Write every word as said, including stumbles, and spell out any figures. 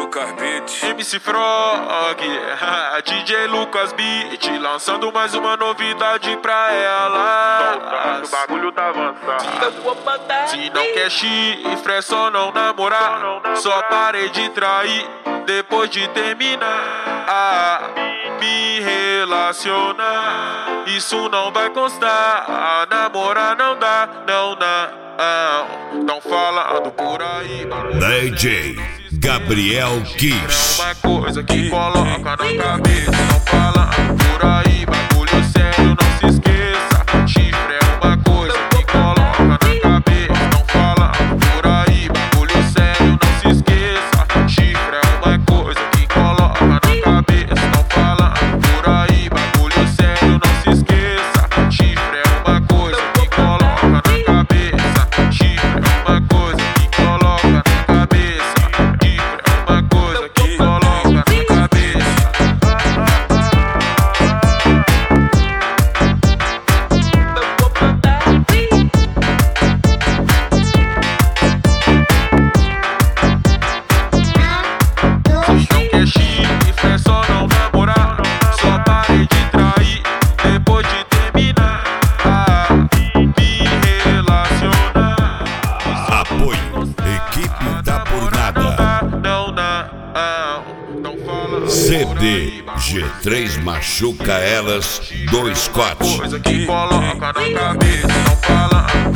Lucas Beats, M C Frog, D J Lucas Beat, lançando mais uma novidade pra ela. O bagulho tá avançado. Se não quer chifre, é só não namorar. Só parei de trair depois de terminar. Ah, me relacionar, isso não vai constar. Namorar não dá, não, não. Não falando por aí. D J Gabriel Kiss. É uma coisa que coloca na cabeça. Não falando por aí, bagulho sério, não se esqueça. Chifre é uma coisa que coloca na cabeça. Não falando por aí, bagulho sério, não se esqueça. Chifre é uma coisa que coloca na cabeça. Não falando por aí, bagulho sério, não se esqueça. Chifre é uma coisa que coloca na cabeça. Chifre é uma coisa que coloca na cabeça. Chifre é uma coisa que coloca na cabeça. Não quer chifre, é só não namorar. Só parei de trair depois de terminar. Ah, me relacionar. Apoio Equipe da Por Nada. Não, não, não fala. C D G três Machuca Elas dois Scott. Coisa que coloca na cabeça. Não fala